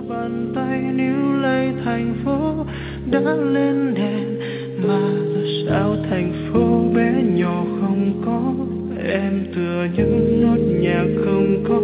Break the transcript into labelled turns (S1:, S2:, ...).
S1: bàn tay níu lấy thành phố đã lên đèn, mà giờ sao thành phố bé nhỏ không có em, tựa những nốt nhạc không có